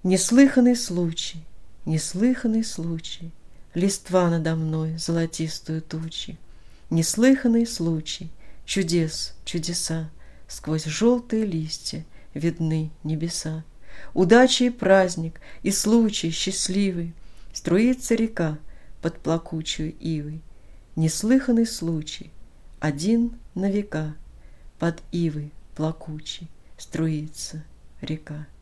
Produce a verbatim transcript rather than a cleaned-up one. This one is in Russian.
Неслыханный случай, неслыханный случай, листва надо мной золотистую тучи. Неслыханный случай, чудес, чудеса, сквозь желтые листья видны небеса. Удача и праздник, и случай счастливый, струится река под плакучую ивой. Неслыханный случай, один на века, под ивой плакучей струится река.